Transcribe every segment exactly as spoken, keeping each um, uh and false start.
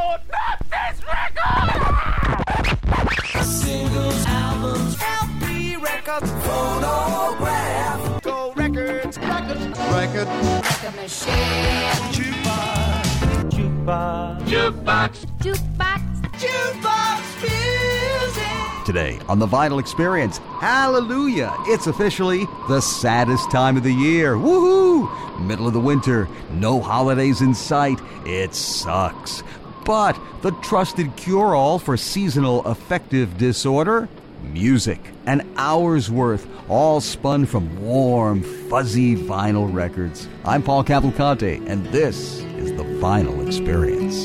not this record! Singles, albums, L P records, phonograph, gold records, records, record, record machine, jukebox, jukebox, jukebox, jukebox, jukebox music. Today on The Vinyl Experience, hallelujah, it's officially the saddest time of the year. Woohoo! Middle of the winter, no holidays in sight. It sucks. But the trusted cure-all for seasonal affective disorder? Music. An hour's worth, all spun from warm, fuzzy vinyl records. I'm Paul Cavalcante, and this is The Vinyl Experience.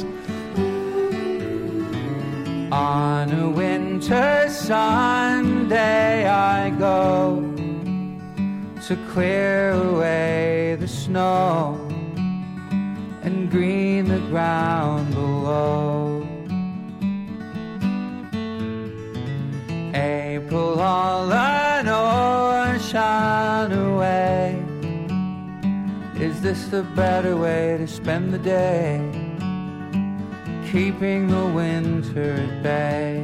On a winter Sunday I go to clear away the snow and green the ground below. April all alone, shine away. Is this the better way to spend the day? Keeping the winter at bay.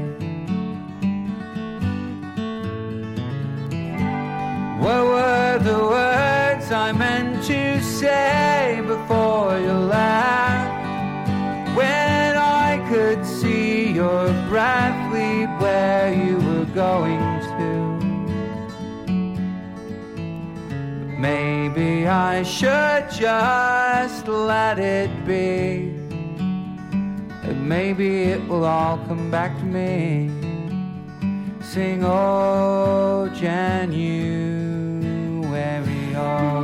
What were the words I meant to say before you left? When I could see your breath lead where you were going to. Maybe I should just let it be. And maybe it will all come back to me. Sing, oh, January, oh.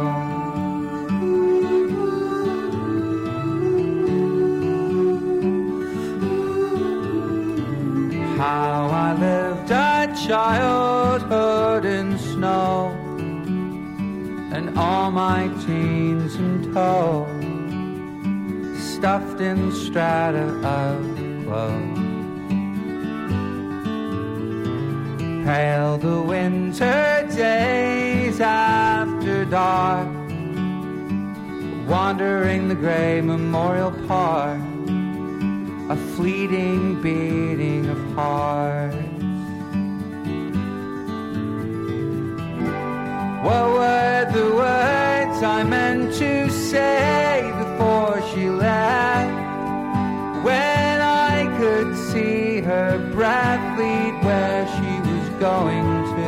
How I lived a childhood in snow and all my teens in tow, stuffed in strata of clothes. Pale the winter days after dark, wandering the gray Memorial Park, a fleeting beating of hearts. What were the words I meant to say before she left? When I could see her breath lead where she was going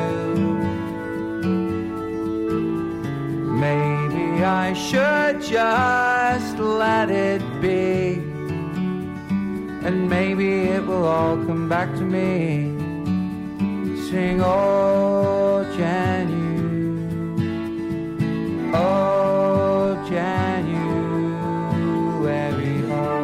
to. Maybe I should just let it be. And maybe it will all come back to me. Sing, oh, January, oh, January, oh.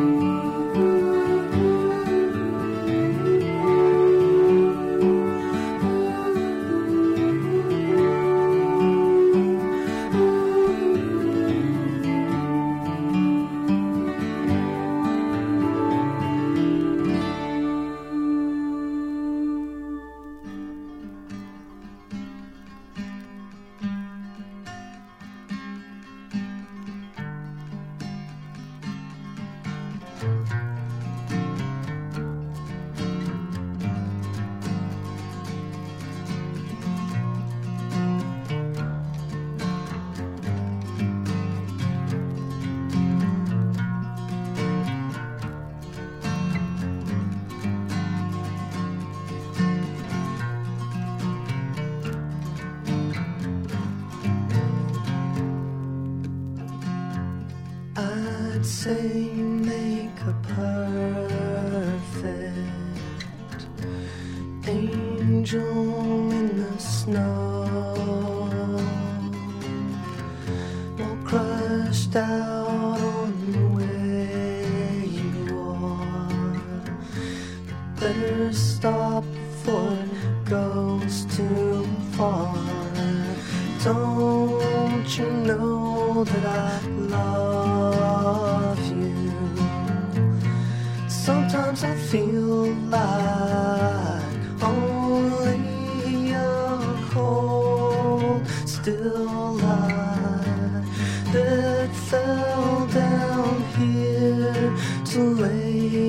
I'd say you make a perfect angel in the snow, all crushed out on where you are. Better stop before it goes too far. Don't you know that I love you? Sometimes I feel like only a cold, still light that fell down here to lay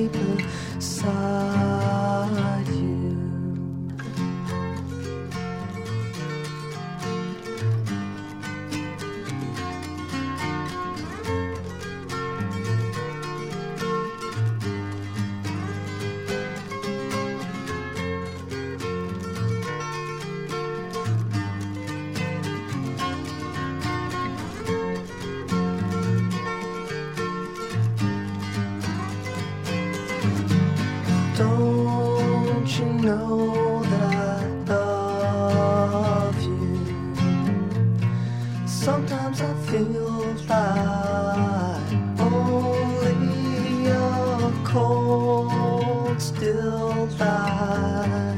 know that I love you. Sometimes I feel like only a cold, still light,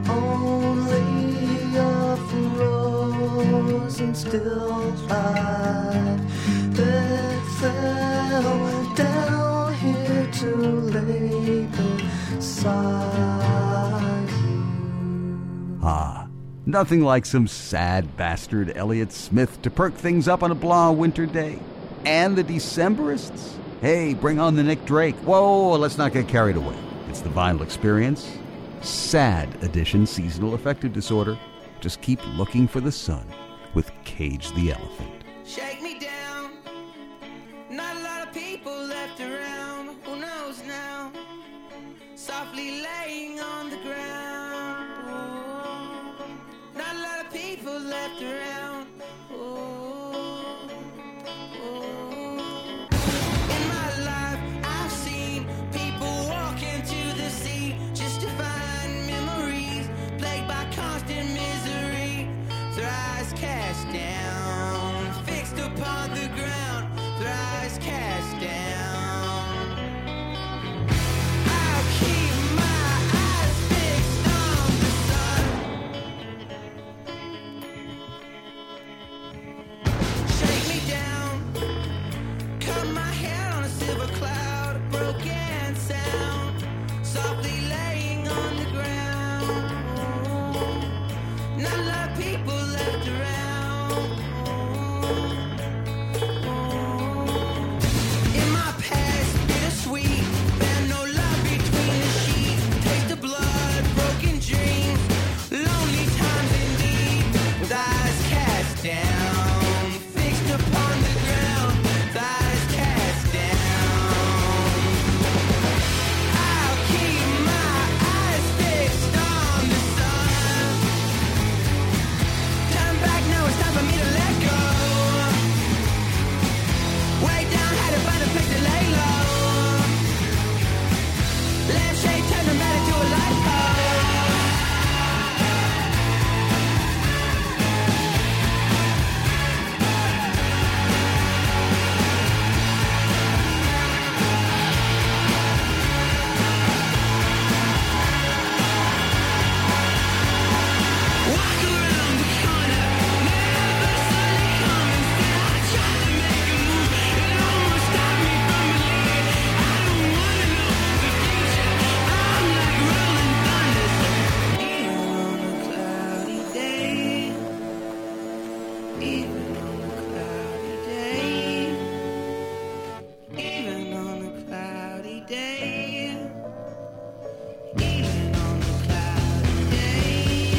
only a frozen still light that fell down here to lay beside you. Ah, nothing like some sad bastard Elliott Smith to perk things up on a blah winter day. And the Decemberists? Hey, bring on the Nick Drake. Whoa, let's not get carried away. It's the Vinyl Experience. Sad edition seasonal affective disorder. Just keep looking for the sun with Cage the Elephant. Shake me down. Not a lot of people left around. Who knows now? Softly laying on the ground. Ooh. Not a lot of people left around. Ooh. Ooh. In my life, I've seen people walk into the sea just to find memories plagued by constant misery. Their eyes cast down, fixed upon the ground. Their eyes cast down. I'll keep my eyes fixed on the sun. Shake me down, cut my hair on a silver cloud, a broken sound, softly laying on the ground. Ooh. Not a lot of people left around. Ooh. Ooh. In my past, bittersweet, found no love between the sheets. Taste of blood, broken dreams, lonely times indeed. With eyes cast down, fixed upon the ground. With eyes cast down. I'll keep my eyes fixed on the sun. Turn back now, it's time for me to let go. Way down, had to find a place to lay low. Lampshade turned the matter to a light pole. Walk around the corner, never saw it coming. Still I tried to make a move, it almost stopped me from believing. I don't wanna know the future. I'm like rolling thunder. Even on a cloudy day, even on a cloudy day, even on a cloudy day, even on a cloudy day.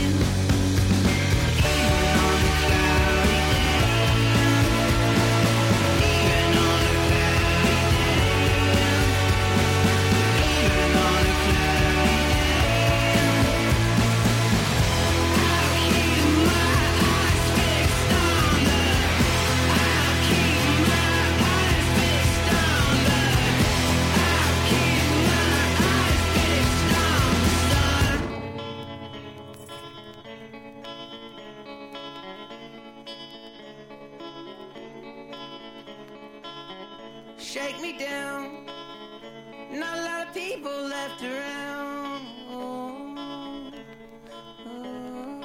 Shake me down. Not a lot of people left around. Oh, oh.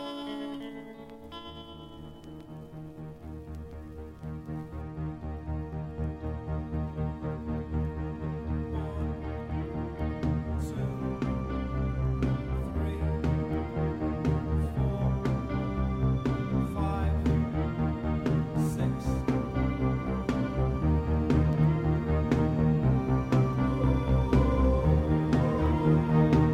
Five, six.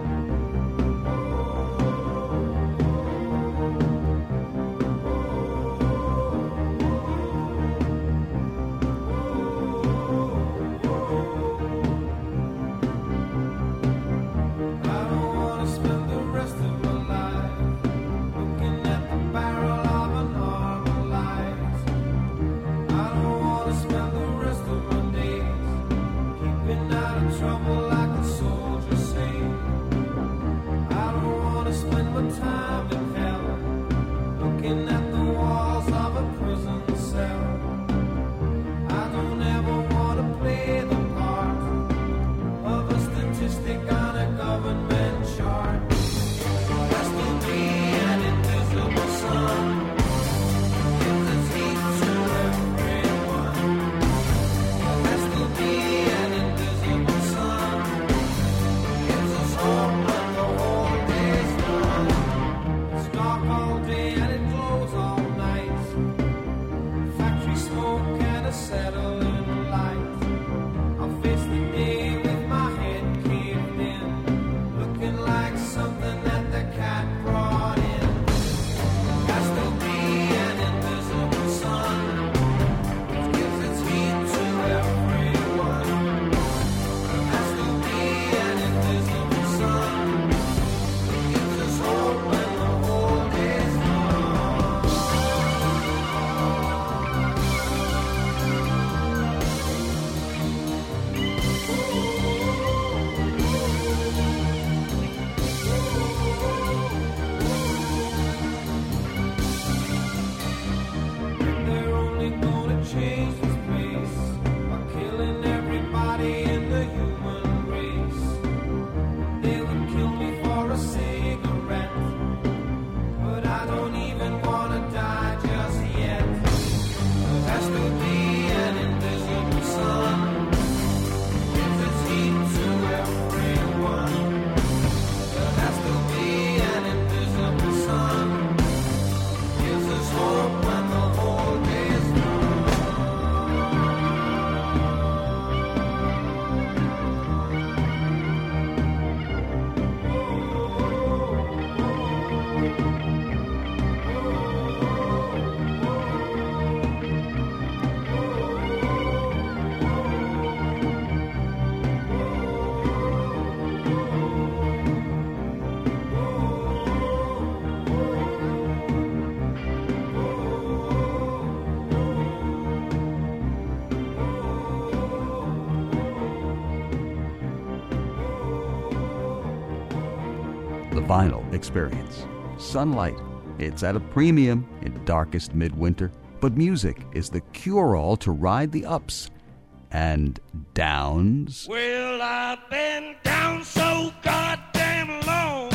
vinyl experience. Sunlight, it's at a premium in darkest midwinter, but music is the cure-all to ride the ups and downs. Well, I've been down so goddamn long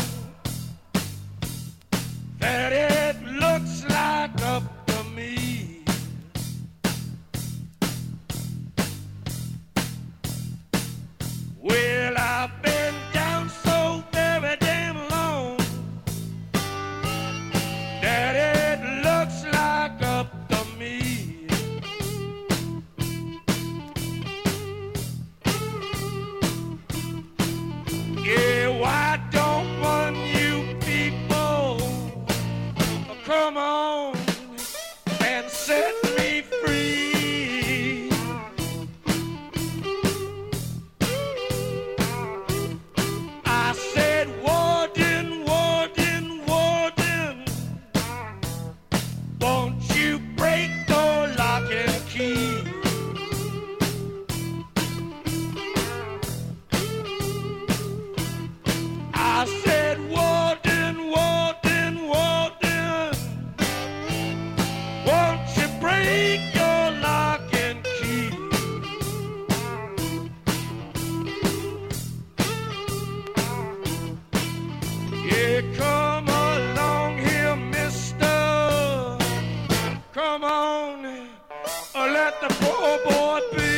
that it looks like up to me. Well, I've been down so very damn long that it looks like up to me. Yeah, why don't one you people come on and set me free? I said, Warden, Warden, Warden, won't you break the lock and key? I said, Warden, Warden, Warden, won't you break your lock and key? Yeah, come along here, mister. Come on, uh, let the poor boy be.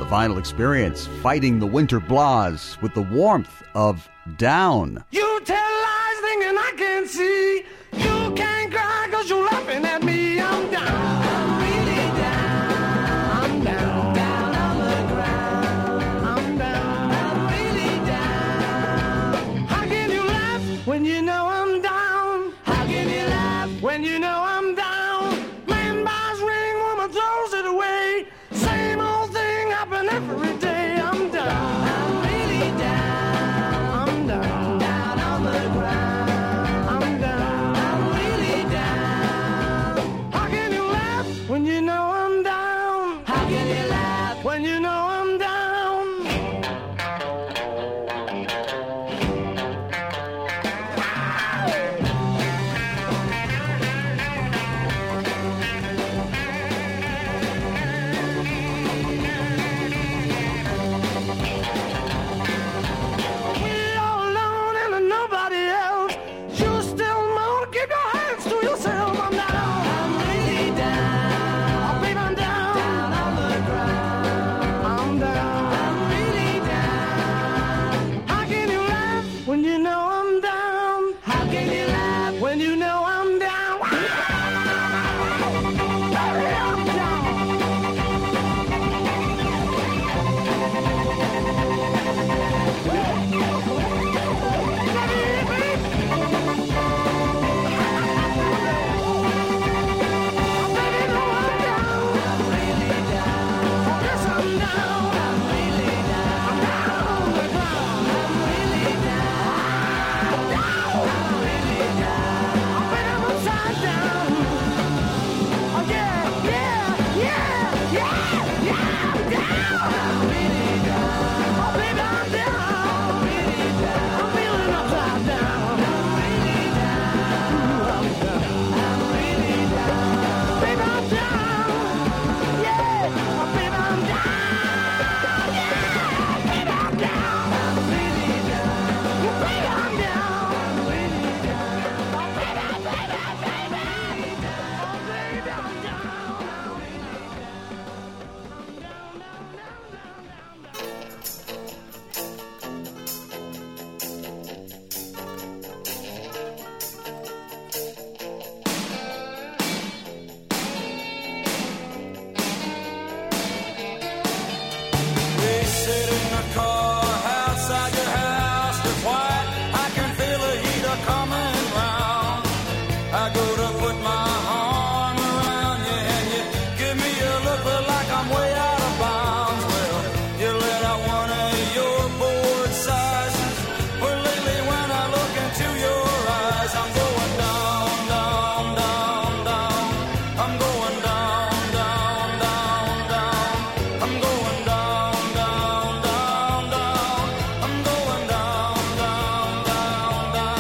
The Vinyl Experience, fighting the winter blahs with the warmth of Down. You tell lies thinking I can't see. You can't cry cause you're laughing at me. I'm down. I'm really down. I'm down. Down on the ground. I'm down. I'm really down. How can you laugh when you know I'm down? How can you laugh when you know I'm down? Man buys ring, woman throws it away. Same old thing happen every day. I'm down. I'm really down. I'm down. Down on the ground. I'm down. I'm really down. How can you laugh when you know I'm down? How can you laugh when you know I'm down? We all alone and nobody else. You still moan, keep your hands to yourself. I'm down. I'm really down. Oh, babe, I'm down. Down on the ground. I'm down. I'm really down. How can you laugh when you know I'm down? How can you laugh when you know I'm down? I'm down. We sit in the car outside your house. It's white. I can feel the heater coming round. I go to put my arm around you and you give me a look like I'm way out of bounds. Well, you let out one of your bored sighs. Well, lately when I look into your eyes, I'm going down, down, down, down. I'm going down, down, down, down. I'm going down, down, down, down. I'm going down, down, down,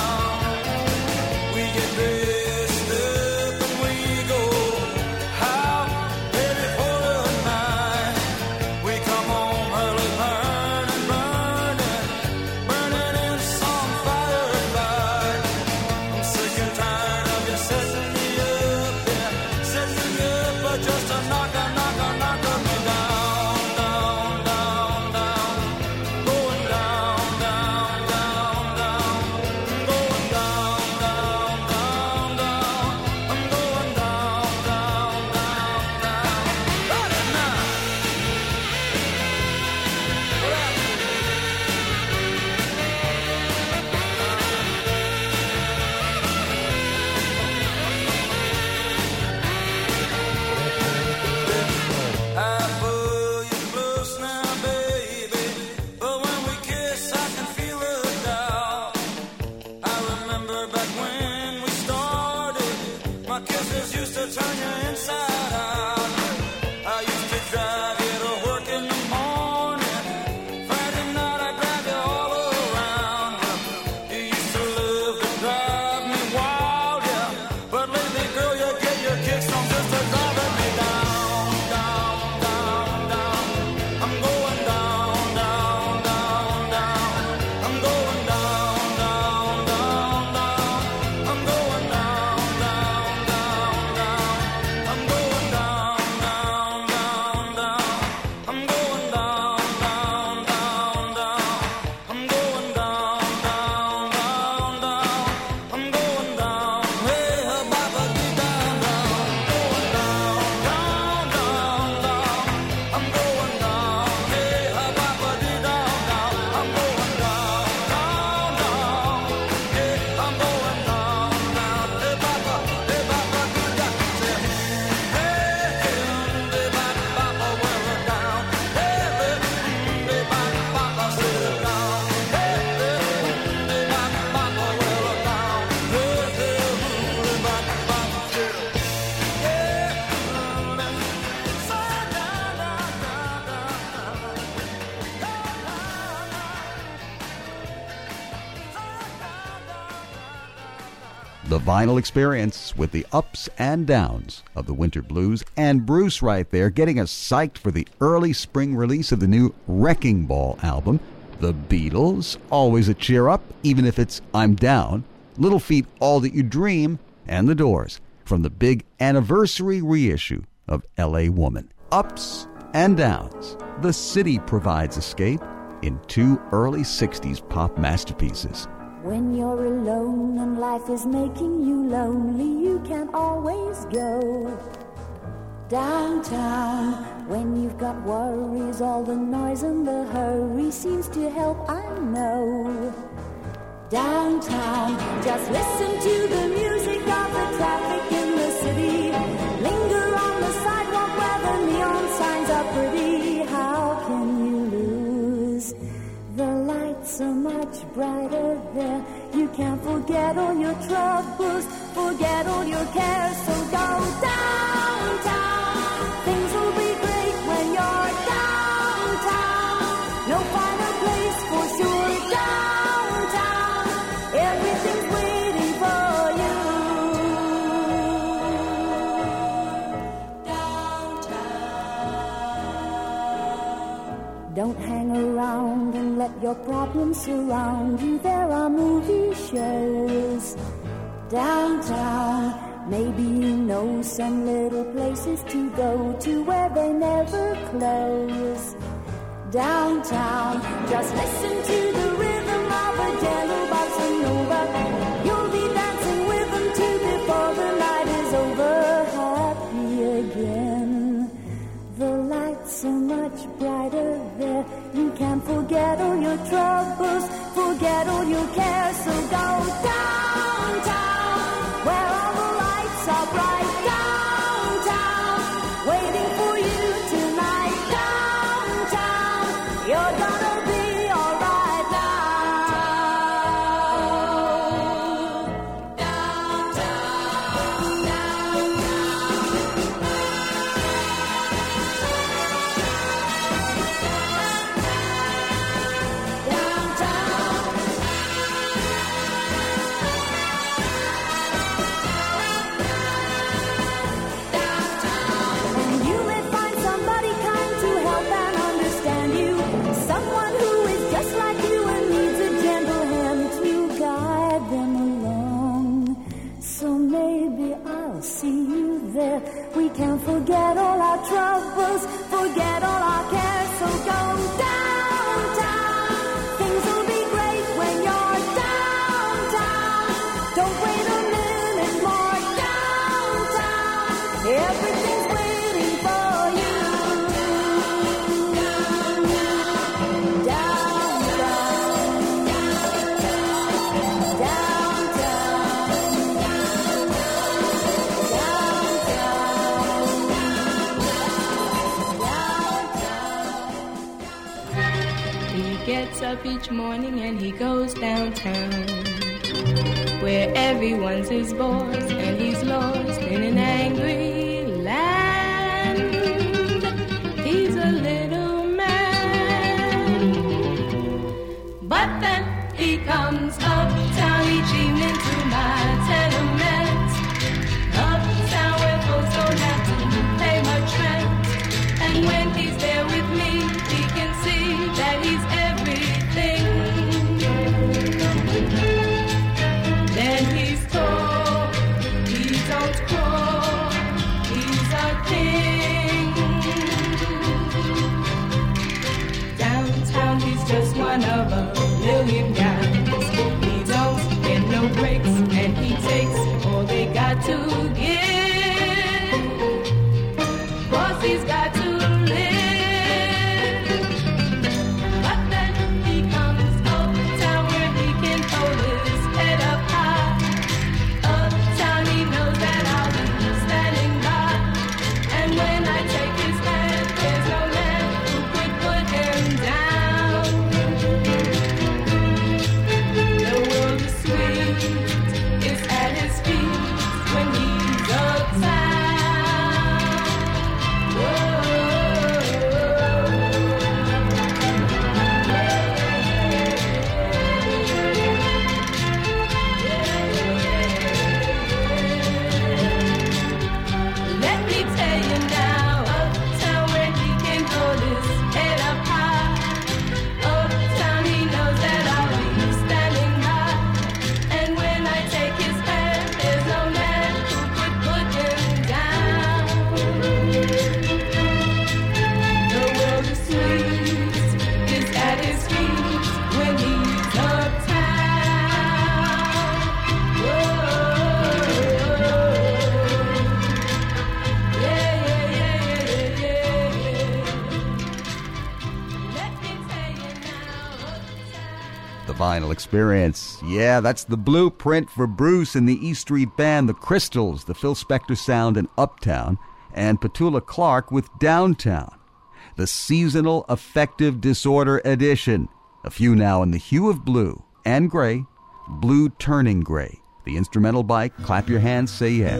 down. We get dressed up and we go out, ready for the night. We come home early, burning, burning, burning in some firelight. I'm sick and tired of you setting me up, yeah, setting me up, but just a knock, a knock, a knock of me down, down, down, down. Going down, down, down, down. I'm going down, down, down, down. I'm going down, down, down, down. Got it now. I pull you close now, baby. But when we kiss, I can feel the doubt. I remember back when we started, my kisses used to turn you inside out. I used to drive you to work in the morning. Friday night, I grab you all around. You used to love to drive me wild, yeah. But lately, girl, you get your kicks on just to driving me down, down, down, down. I'm going down, down, down, down. I'm going down, down, down, down. I'm going down, down, down, down. I'm going down, down, down, down. I'm going down. The Vinyl Experience with the ups and downs of the winter blues. And Bruce right there getting us psyched for the early spring release of the new Wrecking Ball album. The Beatles, always a cheer up, even if it's I'm Down. Little Feat, All That You Dream. And The Doors from the big anniversary reissue of L A Woman. Ups and downs. The city provides escape in two early sixties pop masterpieces. When you're alone and life is making you lonely, you can always go downtown. When you've got worries, all the noise and the hurry seems to help, I know. Downtown, just listen to the music of the traffic in the city. Linger on the sidewalk where the neon signs are pretty. How can you lose? The lights are much brighter there. You can't forget all your troubles, forget all your cares. So go downtown. Things will be great when you're downtown. No finer place for sure. Downtown, everything's waiting for you. Downtown. Don't hang around and let your problems surround you. There are movie shows downtown. Maybe you know some little places to go to where they never close. Downtown, just listen to the rhythm of a gentle bossa nova. You'll be dancing with them too before the night is over. Happy again. The lights are much brighter there. You can't forget all your troubles, forget all your cares. So go downtown, where all the lights are bright. Downtown, waiting for you tonight. Downtown, you're gonna be alright now. Downtown, And you may find somebody kind to help and understand you. Someone who is just like you and needs a gentle hand to guide them along. So maybe I'll see you there. We can forget all our troubles, forget all our cares. So go downtown. Things will be great when you're downtown. Don't wait a minute more. Downtown, everything's waiting for you. Downtown, He gets up each morning and he goes downtown, where everyone's his boss and he's lost in an angry land. He's a little man, but then he comes uptown each evening to my tenement. Uptown where folks don't have to pay much rent, and when he's there with me, he can see that he's everything. Then he's tall, he don't crawl, he's a king. Downtown he's just one of a million guys. He don't get no breaks and he takes Vinyl Experience. Yeah, that's the blueprint for Bruce and the E Street Band, the Crystals, the Phil Spector Sound and Uptown, and Petula Clark with Downtown. The Seasonal Affective Disorder Edition. A few now in the hue of blue and gray, Blue Turning Gray. The instrumental by Clap Your Hands, Say Yeah.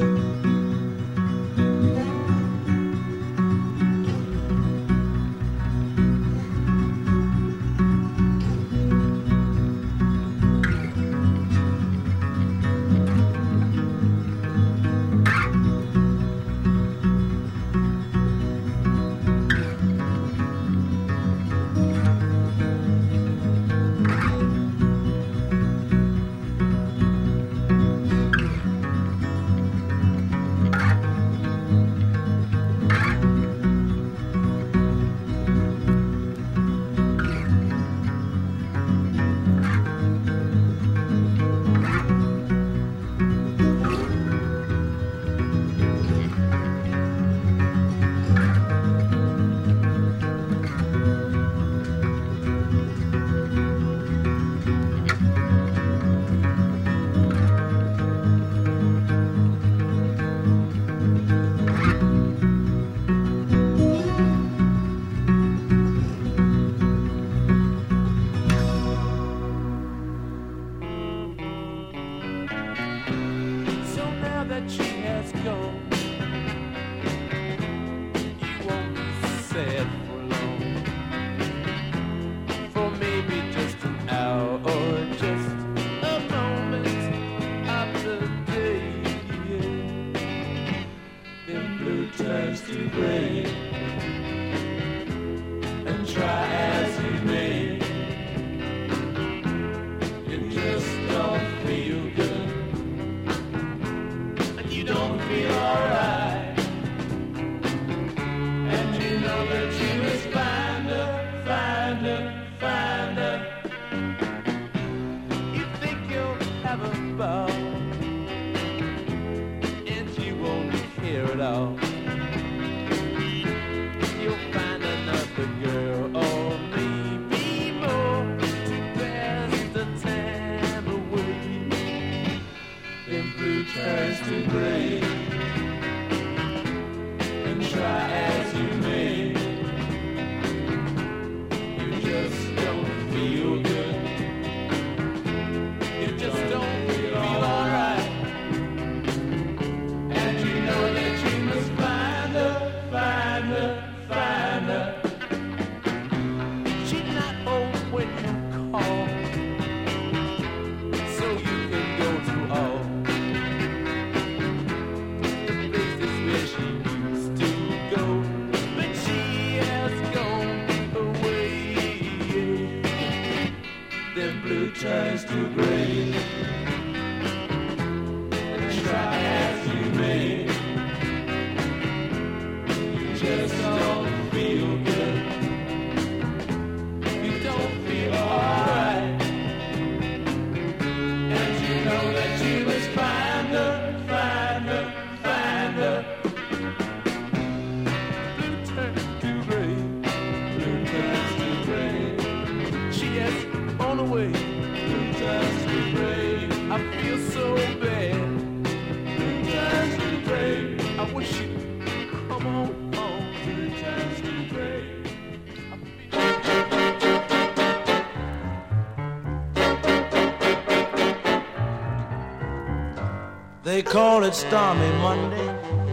They call it stormy Monday,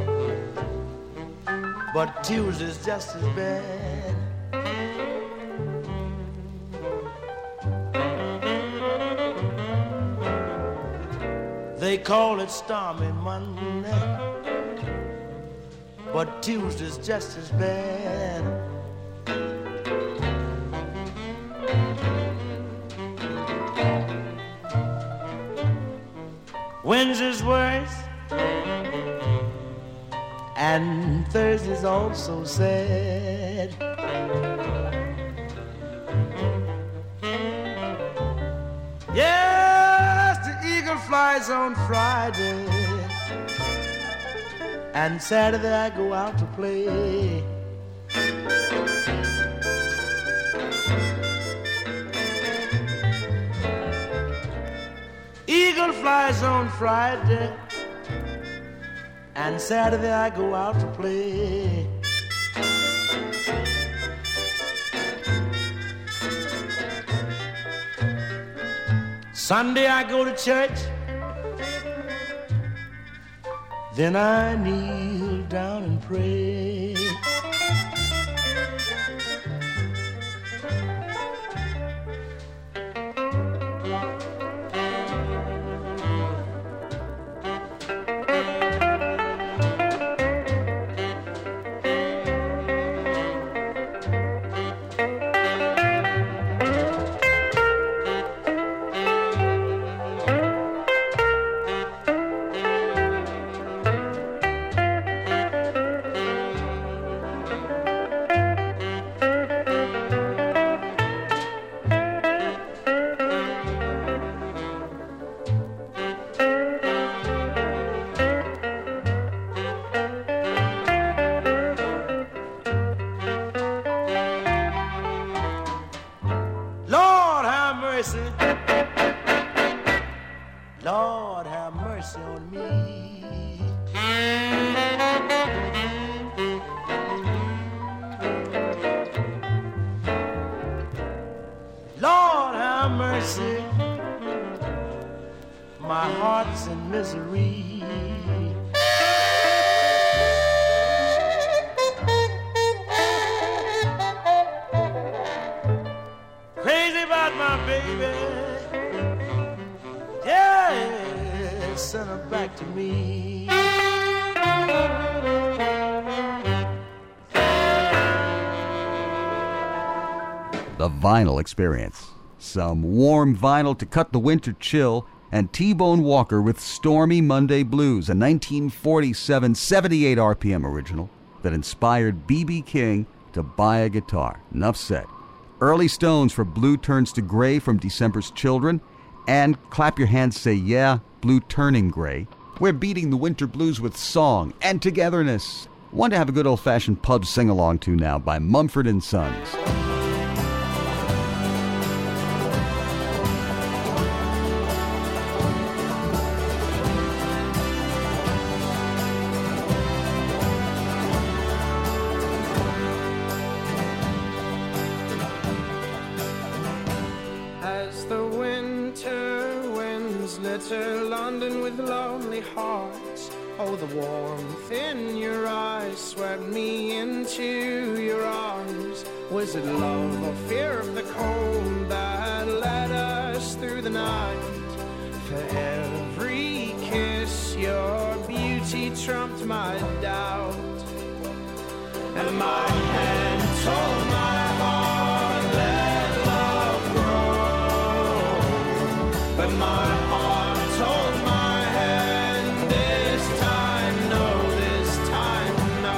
but Tuesday's just as bad. They call it stormy Monday, but Tuesday's just as bad. Wednesday's worse, and Thursday's also sad. Yes, the eagle flies on Friday, and Saturday I go out to play. eagle flies on Friday, and Saturday I go out to play. Sunday I go to church, then I kneel down and pray. Lord, have mercy on me. Lord, have mercy. My heart's in misery. Crazy about my baby. Yeah, send her back to me. The Vinyl Experience. Some warm vinyl to cut the winter chill, and T-Bone Walker with Stormy Monday Blues, a nineteen forty-seven seventy-eight R P M original that inspired B B King to buy a guitar. Enough said. Early Stones for Blue Turns to Gray from December's Children, and Clap Your Hands Say Yeah, Blue Turning Gray. We're beating the winter blues with song and togetherness. One to have a good old-fashioned pub sing-along to now by Mumford and Sons. London with lonely hearts. Oh, the warmth in your eyes swept me into your arms. Was it love or fear of the cold that led us through the night? For every kiss your beauty trumped my doubt, and my hand told my heart let love grow, but my heart told my hand this time no, this time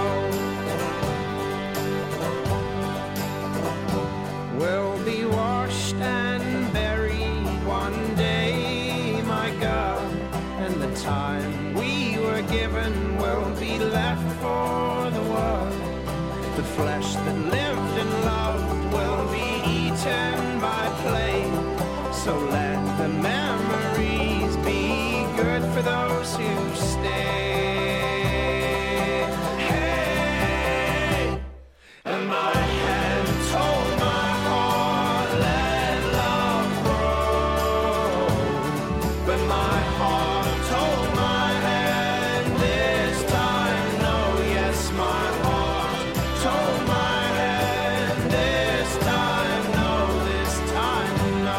no. We'll be washed and buried one day, my God, and the time we were given will be left for the world. The flesh that lived and loved will be eaten by flame, so let the memories be good for those who stay. Hey, and my hand told my heart let love grow, but my heart told my hand this time no. Yes, my heart told my hand this time no, this time no.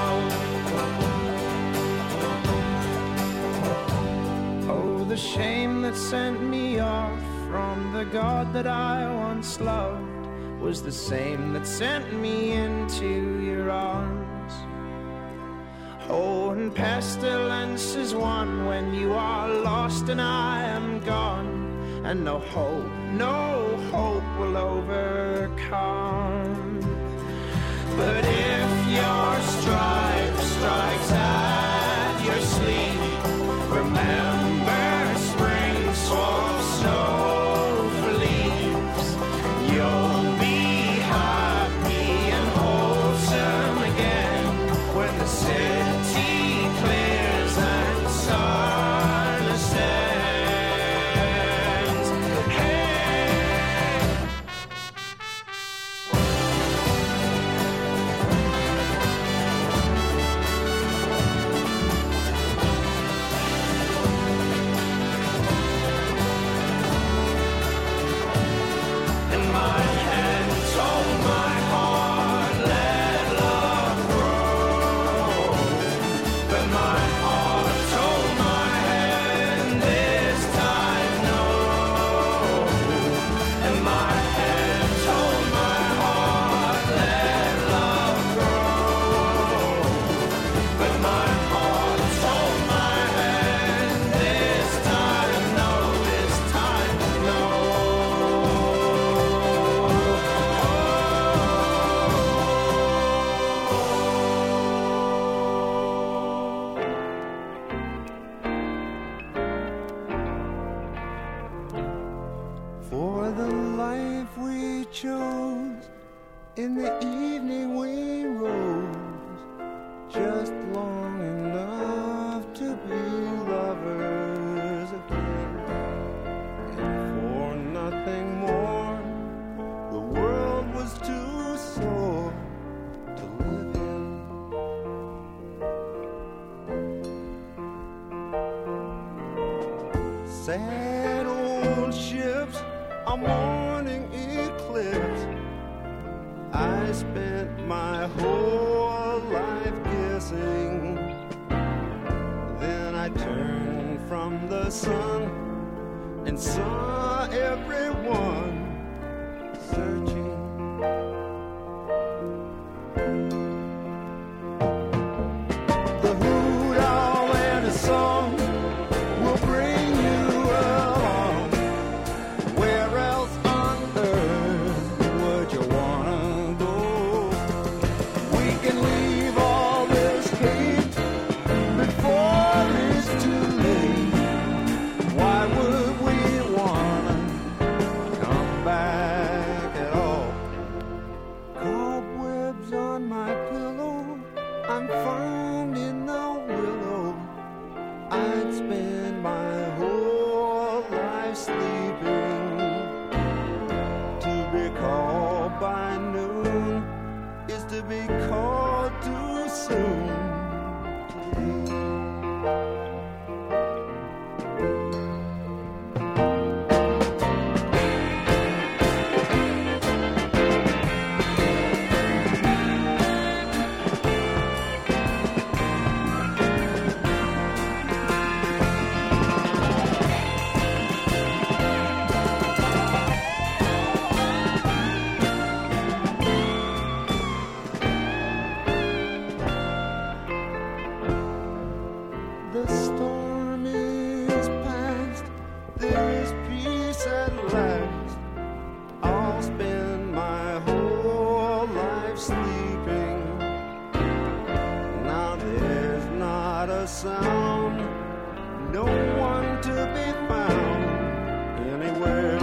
The shame that sent me off from the God that I once loved was the same that sent me into your arms. Oh, and pestilence is one when you are lost and I am gone, and no hope, no hope will overcome. But if your stripe strikes at your sleeve, remember swamp snow for leaves, you'll be happy and wholesome again when the city clears and my heart told my hand this time no. And my hand told my heart let love grow. But my heart told my hand this time no, this time no. For the life we chose, in the evening we rose, just long enough to be lovers again. And for nothing more, the world was too sore to live in. Sad old ships, a morning eclipse. I spent my whole life guessing. Then I turned from the sun and saw everyone searching. The hoot owl and a song will bring you along. Where else on earth would you wanna go? We can leave all this hate before it's too late. Why would we wanna come back at all? Cobwebs on my pillow, I'm found in the willow. I'd spend my whole life sleeping. To be called by noon is to be called too soon. The storm is past, there is peace at last. I'll spend my whole life sleeping. Now there's not a sound, no one to be found anywhere.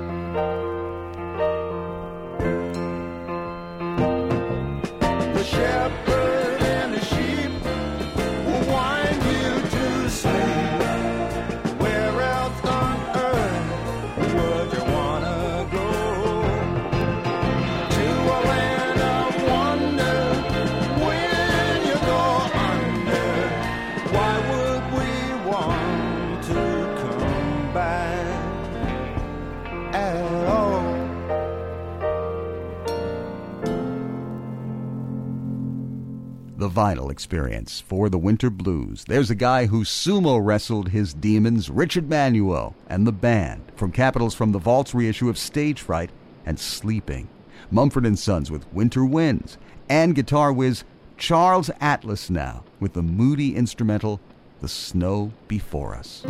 The shepherd and the sheep will wind you to sleep. Where else on earth would you wanna go? To a land of wonder when you go under. Why would we want to come back at all? The Vinyl Experience for the Winter Blues. There's a guy who sumo wrestled his demons, Richard Manuel, and the band, from Capitals from the Vaults reissue of Stage Fright and Sleeping. Mumford and Sons with Winter Winds, and guitar whiz Charles Atlas now with the moody instrumental The Snow Before Us.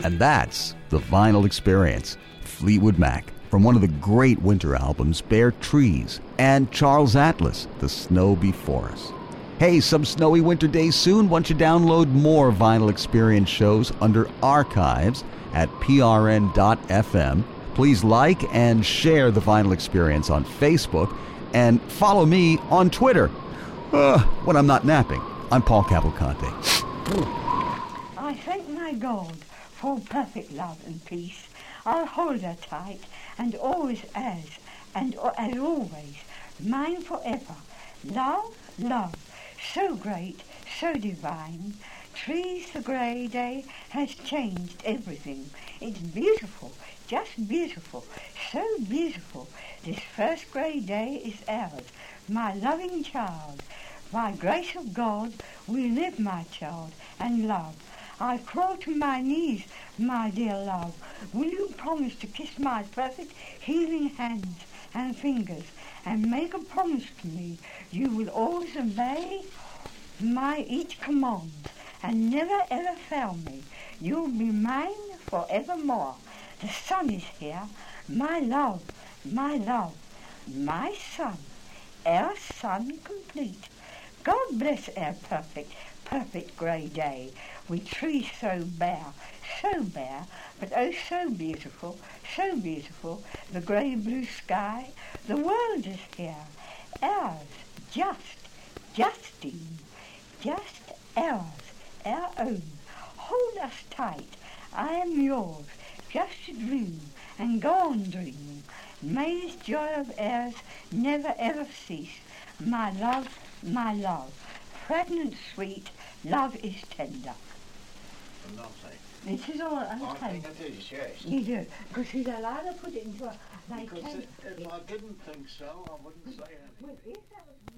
And that's the Vinyl Experience. Fleetwood Mac, from one of the great winter albums, Bare Trees, and Charles Atlas, The Snow Before Us. Hey, some snowy winter days soon. Once you download more Vinyl Experience shows under Archives at p r n dot f m. Please like and share the Vinyl Experience on Facebook and follow me on Twitter uh, when I'm not napping. I'm Paul Cavalcante. I thank my God for perfect love and peace. I'll hold her tight and always as, and as always, mine forever. Love, love, so great, so divine. Trees, the grey day has changed everything. It's beautiful, just beautiful, so beautiful. This first grey day is ours, my loving child. By grace of God, we live, my child, and love. I crawl to my knees, my dear love. Will you promise to kiss my perfect healing hands and fingers and make a promise to me you will always obey my each command and never ever fail me? You'll be mine forevermore. The sun is here, my love, my love, my son, our son complete. God bless our perfect, perfect grey day, with trees so bare, so bare, but oh so beautiful, so beautiful, the grey blue sky. The world is here, ours, just, Justine, just ours, our own. Hold us tight, I am yours, just to dream and go on dreaming. May this joy of ours never ever cease. My love, my love, pregnant sweet, love is tender. This is all okay. I think it is, yes. You do, because he's allowed to put it into a... Like Because if I didn't think so, I wouldn't say anything. Well, if that was